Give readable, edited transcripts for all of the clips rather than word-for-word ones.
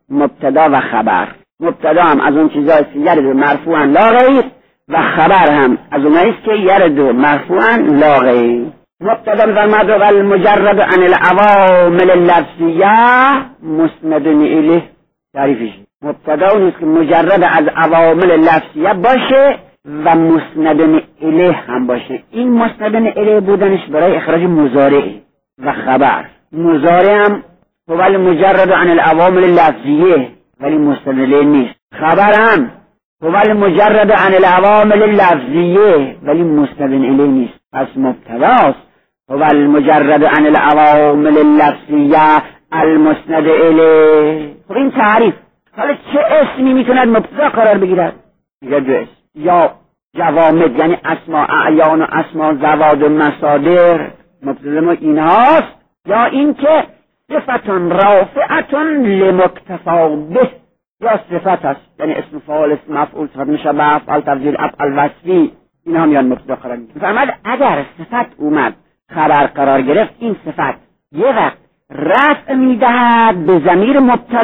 مبتدا و خبر. مبتدا هم از اون چیزایی که یرد مرفوعا لا غیر و خبر هم از اونایی که یرد مرفوعا لا غیر. مبتدا فرمود و المجرد عن العوامل اللفظیه مسند الیه. تعریفش مبتدا اون است که مجرد از عوامل لفظیه باشه و مسند الیه هم باشه. این مسند الیه بودنش برای اخراج مضارع و خبر. مضارع هم هو المجرد عن العوامل اللفظیه ولی مسند الیه نیست. خبر هم هو المجرد عن العوامل اللفظیه ولی مسند الیه نیست. پس مبتداست هو المجرد عن العوامل اللفظیه المسند الیه. خب این تعریف. حالا چه اسمی میتوند مبتدا قرار بگیرد؟ یا دو اسم، یا جوامد یعنی اسما اعیان و اسما زواد و مصادر، مبتدا ما اینهاست، یا اینکه صفتون رافعتون لمکتفا به، یا صفت است یعنی اسم فاعل، اسم مفعول، صفت مشبه، افعال تفضیل، افعال وصفی، اینها میان مبتدا قرار میگیرن. فرمود اگر صفت اومد خبر قرار گرفت، این صفت یه وقت رفع میدهد به ضمیر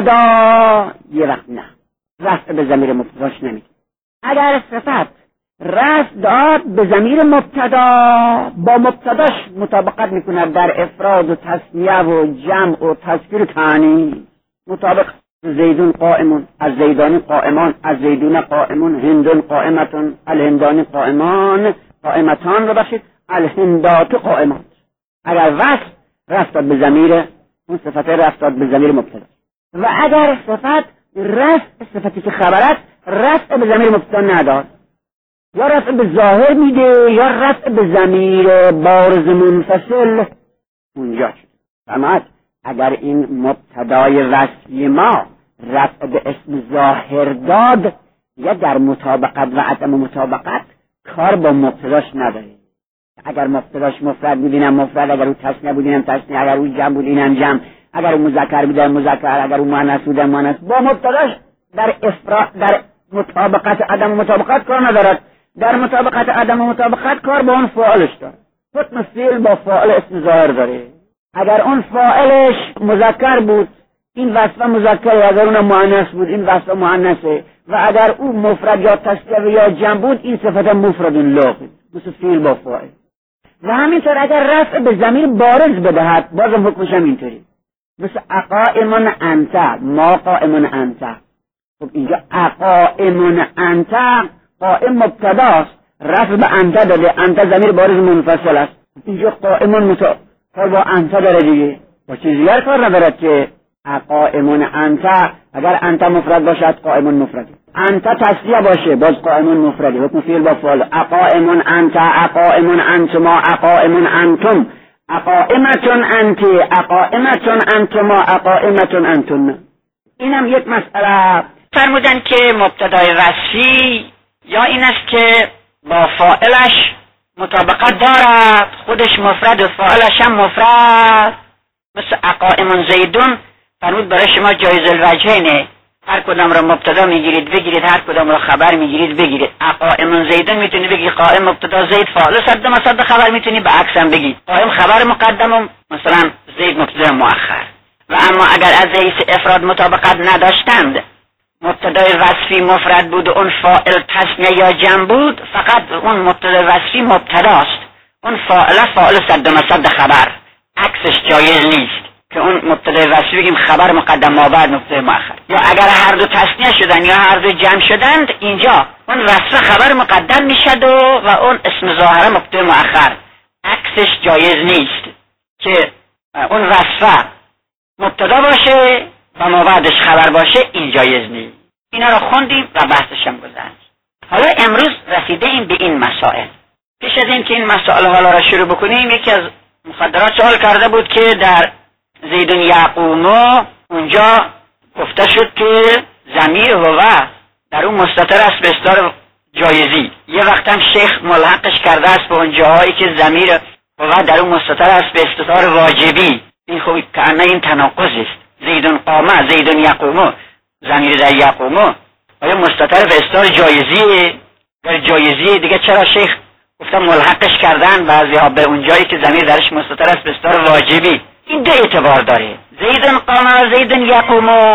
مبتدا، یه وقت نه، رفع به ضمیر مبتداش نمیده. اگر صفت رفع داد به ضمیر مبتدا، با مبتداش مطابقت میکند در افراد و تثنیه و جمع و تذکیر و تعنیث. مطابق زیدون قائمون، از زیدانی قائمان، از زیدون قائمون، هندون قائمتون، الهندانی قائمان، قائمتان رو بخشید، الهندات قائمان. اگر وصف رفع داد به ضمیر اون صفت، رفع داد به ضمیر مبتدا. و اگر صفت رفع صفتی که خبرت رفع به ضمیر مبتدا نداد، یا رفع به ظاهر میده یا رفع به ضمیر بارز منفصل، اونجا شد. فرمود اگر این مبتدای وصفی ما رفع به اسم ظاهر داد، یا در مطابقت و عدم مطابقت کار با مبتداش نداره. اگر مبتداش مفرد بود اینم مفرد، اگر او تثنیه بود اینم تثنیه، اگر او جمع بود اینم جمع، اگر او مذکر بود اینم مذکر، اگر او مؤنث بود اینم مؤنث. با مبتداش در مطابقت عدم مطابقت کار ندارد. در مطابقت عدم مطابقت کار با اون فاعلش داره. حکم فعل با فاعل اسم ظاهر داره. اگر اون فاعلش مذکر بود این وصف مذکره، اگر اون مؤنث بود این وصف مؤنثه، و اگر او مفرد یا تثنیه یا جمع بود این صفت مفرد لاغ، مثل فعل با فاعل. و همینطور اگر رفع به ضمیر بارز بدهد بازم حکمش هم اینطوری، مثل اقائمون انت، ما قائمون انت. خب اینجا اقائمون انت، قائم مبتداست، رفع به انت داده، انت ضمیر بارز منفصل است. اینجا قائمون کار با انت داره دیگه، با چیز دیگر کار ندارد که اقائمون انت. اگر انت مفرد باشد قائمون مفرد، انت تثنیه باشه باز قائمون مفردی، حکم فعل با فعل. اقائمون انت، اقائمون انتما، اقائمون انتم، اقائمتون انتی، اقائمتون انتما، اقائمتون انتن. اینم یک مسئله. فرمودن که مبتدای وصفی یا این است که با فاعلش مطابقت دارد، خودش مفرد و فاعلش هم مفرد، مثل اقائمون زیدون. فرمود برای شما جایز الوجهینه، هر کدام را مبتدا میگیرید بگیرید، هر کدام را خبر میگیرید بگیرید. اقائمون زیدون میتونی بگی قائم مبتدا زید فاعل صد مصد خبر، میتونی به عکس هم بگی قائم خبر مقدم و مثلا زید مبتدا مؤخر. و اما اگر از حیث افراد مطابقت نداشتند، مبتدای وصفی مفرد بود و اون فاعل تثنیه یا جمع بود، فقط اون مبتدای وصفی مبتداست، اون فاعل صد مصد خبر، عکسش جایز نیست که اون مبتدای وصفی بگیم خبر مقدم ما بعد مبتدا مؤخر. یا اگر هر دو تثنیه شدن یا هر دو جمع شدند، اینجا اون وصف خبر مقدم میشد و اون اسم ظاهره مبتدا مؤخر، عکسش جایز نیست که اون وصف مبتدا باشه و ما بعدش خبر باشه، این جایز نیست. اینا رو خوندیم و بحثش هم گذشت. حالا امروز رسیدیم به این مسائل. پیش از این که این مسائل حالا را شروع بکنیم، یکی از مخدرات سوال کرده بود که در زیدون یقومو اونجا گفته شد که ضمیر هو در اون مستتر است به اصطلاح جایزی. یه وقت هم شیخ ملحقش کرده است به اون جاهایی که ضمیر هو در اون مستتر است به اصطلاح واجبی. این خوبی که این تناقض است. زیدون قامه، زیدون یقومو، ضمیر در یقومو آیا مستتر به اصطلاح جایزی؟ در جایزی دیگه چرا شیخ گفتم ملحقش کردن بعضی‌ها به اون جایی که ضمیر درش مستتر است به اصطلاح واجبی؟ این دو اعتبار داره. زیدون قامه و زیدون یقومو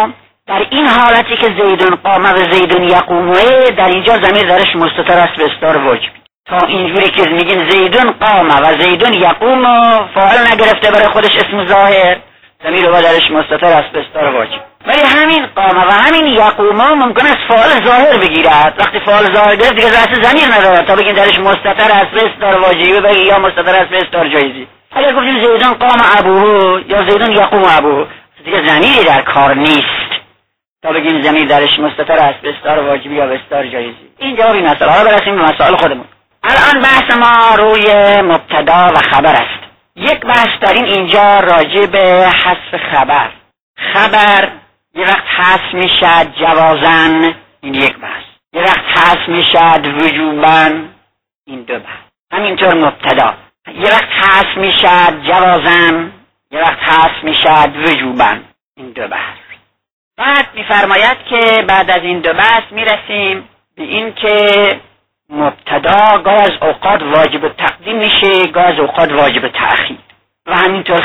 در این حالتی که زیدون قام و زیدون یقومه، در اینجا ضمیر درش مستتر است به استار واجب. تا اینجوری که میگیم زیدون قام و زیدون یقوم، فاعل نگرفته برای خودش اسم ظاهر، ضمیر رو درش مستتر است به استار واجب. ولی همین قام و همین یقوم ممکن است فاعل ظاهر بگیرد. وقتی فاعل ظاهر گرفت دیگه اصلا ضمیر نداره تا بگیم درش مستتر است به استار واجبی بگی یا مستتر است به استار جایزی. اگر گفتیم زیدون قام ابوه یا زیدون یقوم ابوه، دیگه ضمیری در کار نیست تا بگیم ضمیر درش مستتر است به استار واجبی یا به استار جایزی. این جواب این مسئله. حالا برسیم به مسائل خودمون. الان بحث ما روی مبتدا و خبر است. یک بحث داریم اینجا راجع به حذف خبر. خبر یه وقت حذف میشد جوازن، این یک بحث. یه وقت حذف میشد وجوبن، این دو بحث. همینطور مبتدا یه وقت حذف میشد جوازن، یه وقت حذف میشد وجوبن، این دو بحث. بعد میفرماید که بعد از این دو بحث میرسیم به این که مبتدا گاه از اوقات واجب تقدیم میشه، گاه از اوقات واجب تأخیر، و همینطور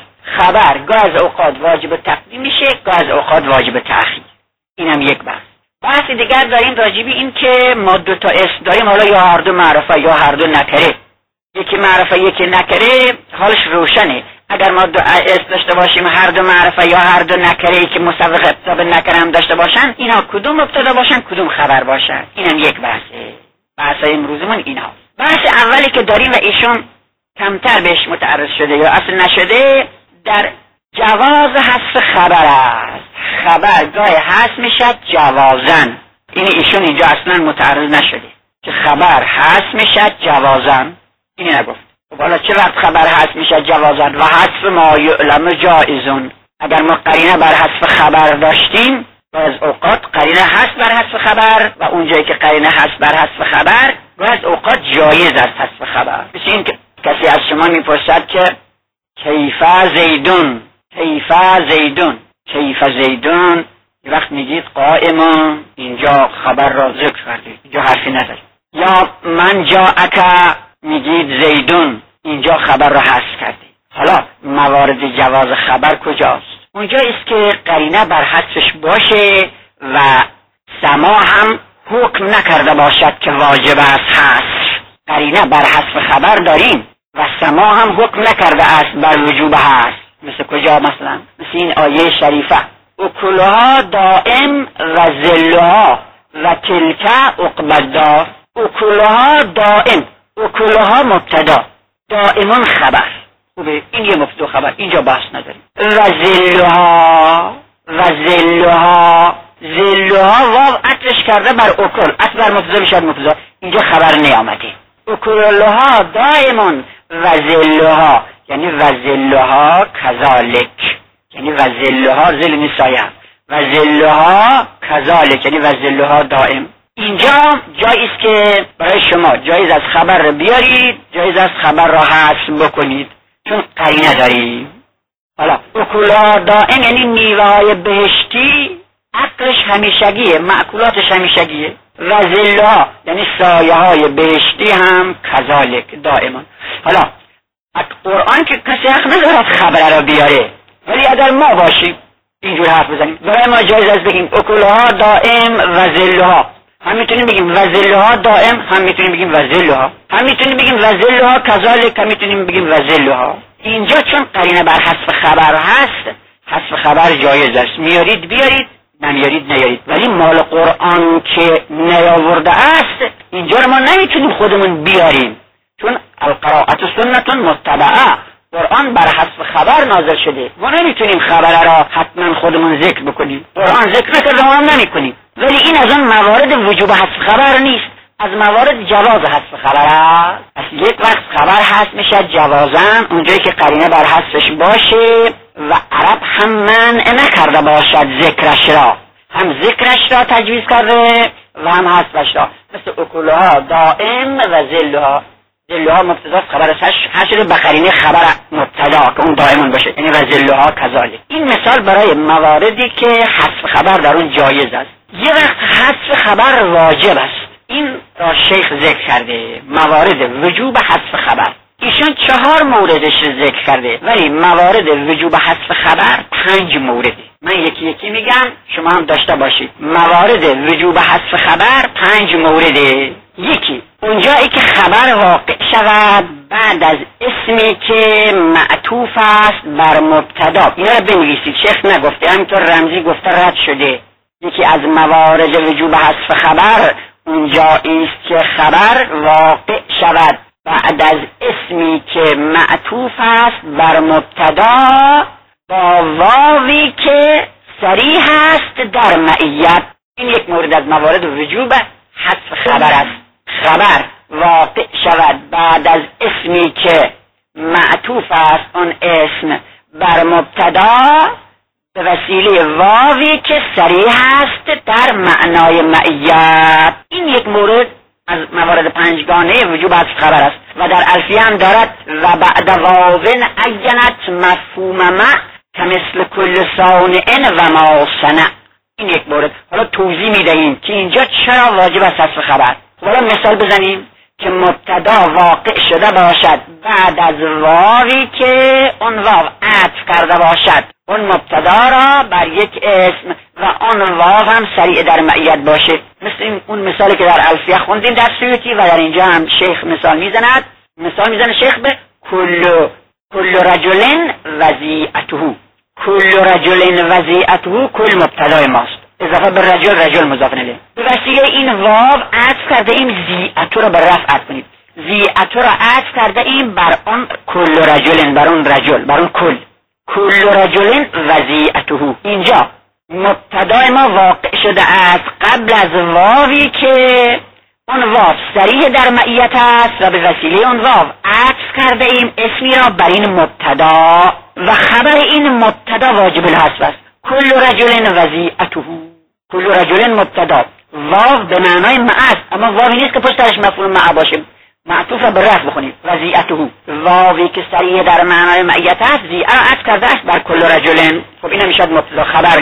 خبر گاه از اوقات واجب تقدیم میشه، گاه از اوقات واجب تأخیر. اینم یک بحث. بحث دیگر داریم راجبی این که ما دو تا اسم داریم، حالا یا هر دو معرفه یا هر دو نکره. یکی معرفه یکی نکره حالش روشنه. اگر ما دو اسم داشته باشیم هر دو معرفه یا هر دو نکره که مسبق ابتدا به نکره هم داشته باشن، اینا کدوم مبتدا باشن کدوم خبر باشن، اینم یک بحثه. بحث امروزمون اینا. بحث اولی که داریم و ایشون کمتر بهش متعرض شده یا اصل نشده، در جواز حذف خبر است. خبر گاه حذف میشد جوازن، این ایشون اینجا اصلا متعرض نشده که خبر حذف میشد جوازن، این نگفت. خب حالا چه وقت خبر حذف میشد جوازن؟ و حذف ما یعلم جائزون. اگر ما قرینه بر حذف خبر داشتیم، از اوقات قرینه حذف بر حذف خبر، و اونجایی که قرینه حذف بر حذف خبر و از اوقات جایز است حذف خبر. مثل این که کسی از شما میپرسد که کیف زیدون، کیف زیدون، یه وقت میگید قائمون، اینجا خبر را ذکر کردید، اینجا حرفی نداری. یا من جاءک، میگید زیدون، اینجا خبر را حذف کردید. حالا موارد جواز خبر کجاست؟ اونجا است که قرینه بر حذفش باشه و سما هم حکم نکرده باشد که واجب است حذف. قرینه بر حذف خبر داریم و سما هم حکم نکرده است بر وجوب حذف. مثل کجا؟ مثلا مثل این آیه شریفه اکلها دائم و ذلها و تلک عقبی الدار. اکلها دائم، اکلها مبتدا، دائمون خبر. خوبه، این یه مبتدا خبر، اینجا بحث نداریم. و ذلها واو عطفش کرده بر اکل، اصل بر مبتدا بشد مبتدا، اینجا خبر نیامده. اکلها دائمون و ذلها، یعنی و ذلها کذالک، یعنی و ذلها ذل نسایه، و ذلها کذالک، یعنی و ذلها دائم. اینجا جایی است که برای شما جایز از خبر رو بیارید، جایز از خبر را حذف بکنید، چون قرینه داریم. حالا اکلها دائم یعنی میوه‌های بهشتی عطرش همیشگیه، مأکولاتش همیشگیه. و ذلها یعنی سایه‌های بهشتی هم کذالک دائما. حالا قرآن که کسی حق ندارد خبر را بیاره، ولی اگر ما باشیم اینجور حرف بزنیم، برای ما جایز است بگیم اکلها دائم و ذلها. هم میتونیم بگیم و ذلها دائم، هم میتونیم بگیم و ذلها، هم میتونیم بگیم و ذلها کذالک، هم میتونیم بگیم و ذلها. اینجا چون قرینه بر حذف خبر هست، حذف خبر جایز است، میارید بیارید، نمیارید نیارید. ولی مال قرآن که نیاورده است، اینجا رو ما نمیتونیم خودمون بیاریم، چون القراءة سنت متبعه، قرآن بر حذف خبر نازل شده. ما نمیتونیم خبر را حتما خودمون ذکر بکنیم، قرآن ذکر نکرده ما هم نمیکنیم. ولی این از اون موارد وجوب حذف خبر نیست، از موارد جواز حذف خبر است. پس یک وقت خبر حذف میشه جوازن، اونجایی که قرینه بر حذفش باشه و عرب هم منع نکرده باشد ذکرش را، هم ذکرش را تجویز کرده و هم حذفش را. مثل اکلها دائم و ذلها، ذلها مبتدا خبر هر شده بقرینه خبر مبتدا که اون دائمون باشه، یعنی و ذلها کذالک. این مثال برای مواردی که حذف خبر در اون جایز است. یه وقت حذف خبر واجب است، این را شیخ ذکر کرده، موارد وجوب حذف خبر. ایشان 4 موردش رو ذکر کرده، ولی موارد وجوب حذف خبر 5 مورده. من یکی یکی میگم، شما هم داشته باشید. موارد وجوب حذف خبر 5 مورده. یکی، اونجایی که خبر واقع شود بعد از اسمی که معطوف است بر مبتدا. اینا رو بنویسید، شیخ نگفته، همینطور رمزی گفته رد شده. یکی از موارد وجوب حذف خبر اونجایی است که خبر واقع شود بعد از اسمی که معطوف است بر مبتدا با واوی که صریح است در معیت. این یک مورد از موارد وجوب حذف خبر است. خبر واقع شود بعد از اسمی که معطوف است اون اسم بر مبتدا به وسیله واوی که صریح است در معنای معیت. این یک مورد از موارد 5گانه وجوب حذف خبر است و در الفیه هم دارد و بعد واوین عینت مفهوم مع کمثل کل صانع و ما صنع. این یک مورد. حالا توضیح میدهیم که اینجا چرا واجب است حذف خبر. حالا مثال بزنیم که مبتدا واقع شده باشد بعد از واوی که اون واو عطف کرده باشد اون مبتدا را بر یک اسم و اون واو هم صریح در معیت باشه. مثل اون مثالی که در الفیه خوندیم در سیوطی و در اینجا هم شیخ مثال میزنه شیخ به کل رجل وضیعته. کل رجل وضیعته کل مبتدای ماست، اضافه به رجل مضاف الیه. به وسیله این واو عطف کرده ایم ضیعته را به رفع کنید. ضیعته را عطف کرده ایم بر اون کل رجل، بر اون رجل، بر اون کل رجل وضیعته. اینجا مبتدای ما واقع شده است قبل از واوی که اون واو صریح در معیت است و به وسیله اون واو عطف کرده ایم اسمی را بر این مبتدا و خبر این مبتدا واجب الحذف است. کل رجل وضیعته. کل رجل مبتدا، واو به معنای مع است، اما واوی نیست که پشتش مفعول مع باشه. معطوف را به رفع بخونید. وضیعته، واوی که صریح در معنای معیت است، ضیعه را عطف کرده است بر کل رجل. خب این میشد مبتدا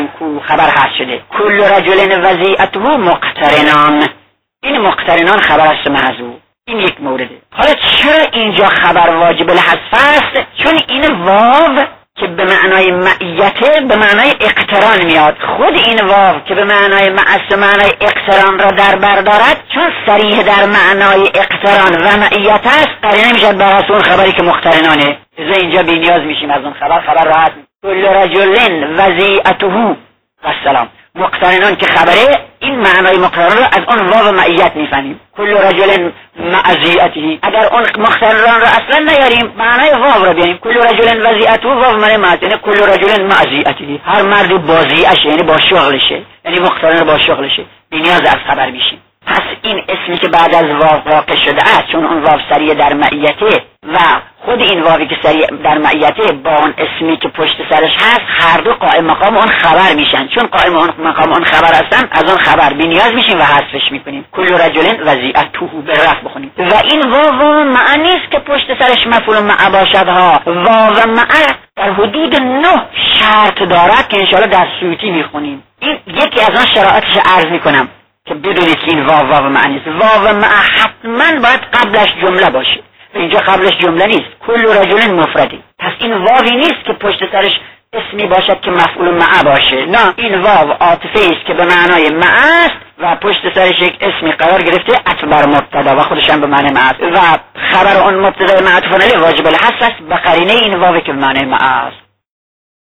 خبر هست شده. کل رجل وضیعته مقترنان. این مقترنان خبر است محذوف. این یک مورده. حالا چرا اینجا خبر واجب الحذف است؟ چون این واو که به معنای معیته به معنای اقتران میاد. خود این واو که به معنای معص معنای اقتران را در بر دارد، چون صریح در معنای اقتران و معیت است، قرینه میشد بر اون خبری که مقترنانه. لذا اینجا بی‌نیاز میشیم از اون خبر راحت. کل رجل وضیعته و السلام. مقترنان که خبره، این معنای مقترن را از اون واو معیت میفهمیم. کل رجل معزیعته. اگر اون مقترن را اصلا نیاریم، معنای واو را بیاریم. کل رجل وضیعته، واو معنی معزیعته. کل رجل معزیعته، هر مرد بازیعشه، یعنی با شغلشه، یعنی مقترن با شغلشه. بی‌نیاز از خبر میشیم. پس این اسمی که بعد از واو واقع شده است، چون اون واو صریح در معیته و خود این واوی که صریح در معیته با اون اسمی که پشت سرش هست، هر دو قائم مقام اون خبر میشن. چون قائم مقام اون خبر هستن، از اون خبر بی‌نیاز میشیم و حذفش میکنیم. کل رجل وضیعته به رفع بخونیم. و این واو معنی نیست که پشت سرش مفعول مع باشد ها. واو مع در حدود 9 شرط دارد که انشاءالله در سیوطی میخونیم. این یکی از اون شرایطش عرض میکنم که بدونید که این واو معنی نیست. واو مع حتما باید قبلش جمله باشه. اینجا قبلش جمله نیست. کل رجل مفردی. پس این واوی نیست که پشت سرش اسمی باشد که مفعول مع باشه. نه، این واو عاطفه است که به معنای مع است و پشت سرش یک اسمی قرار گرفته عطف بر مبتدا و خودش هم به معنای مع است و خبر اون مبتدا معطوف علیه واجب الحذف است به قرینه این واوی که به معنای مع است.